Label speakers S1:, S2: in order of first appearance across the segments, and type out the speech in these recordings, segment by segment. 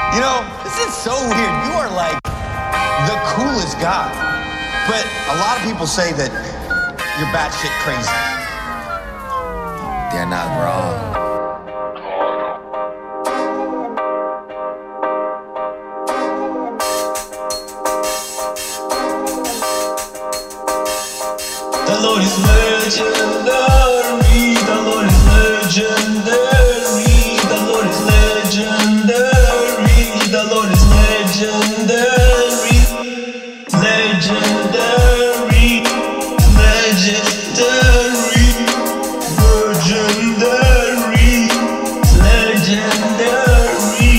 S1: You know, this is so weird. You are like the coolest guy. But a lot of people say that you're batshit crazy.
S2: They're not wrong.
S3: The Lord is legendary. The Lord is legendary. The Lord is legendary. The Lord is legendary. Legendary. Legendary. Legendary. Legendary.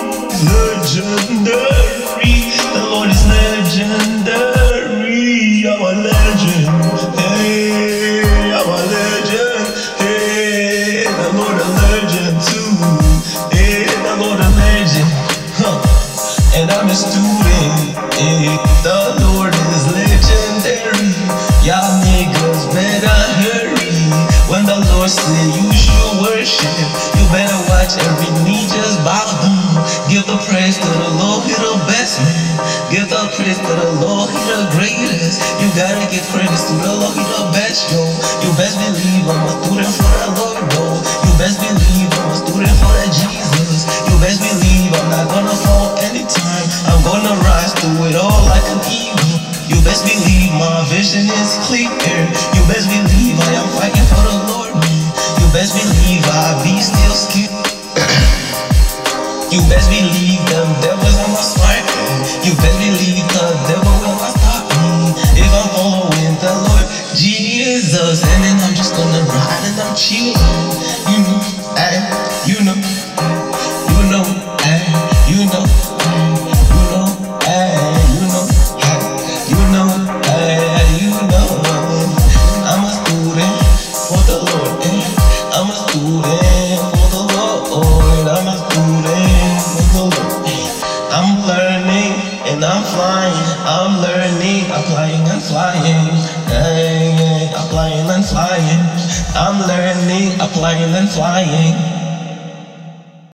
S3: Legendary. The Lord is legendary. I'm a legend. Hey, I'm a legend. Hey, the Lord a legend too. Hey, the Lord a legend. And I'm a student. Hey, the Lord is legendary. Y'all niggas better hurry. When the Lord say you should worship, you better watch every knee just bow down. Give the praise to the Lord, He the best man. Give the praise to the Lord, He the greatest. You gotta give credit to the Lord, He the best, yo. You best believe I'm a student for the Lord, yo. You best believe I'm a student for the Jesus. You best believe I'm not gonna fall anytime. I'm gonna rise through it all like an eagle. You best believe my vision is clear. You best believe I am fighting for the Lord, man. You best believe I be still scared. You best believe them devils on my smart. You best believe the devil will not stop me if I'm following the Lord Jesus. And then I'm just gonna ride and I'm chillin'. You know, you know, you know, you know, you know, you know, you know, you know. I'm a student for the Lord. I'm a student for the Lord. I'm a student for the Lord. I'm learning and I'm flying. I'm learning, applying and flying. Applying and flying. I'm learning, applying and flying.